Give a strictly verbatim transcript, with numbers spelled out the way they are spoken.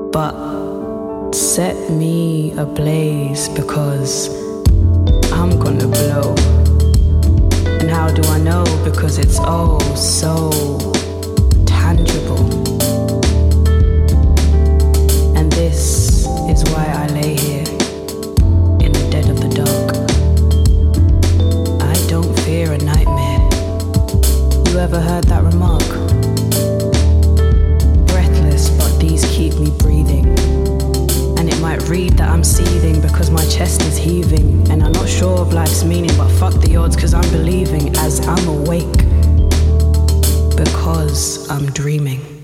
but set me ablaze because I'm gonna blow. And how do I know? Because it's oh so tangible. And this is why I lay here in the dead of the dark. I don't fear a nightmare. You ever heard that remark? Breathless, but these keep me breathing. And it might read that I'm seething because my chest is heaving. And I'm not sure of life's meaning, but fuck the odds cause I'm believing as I'm awake. Because I'm dreaming.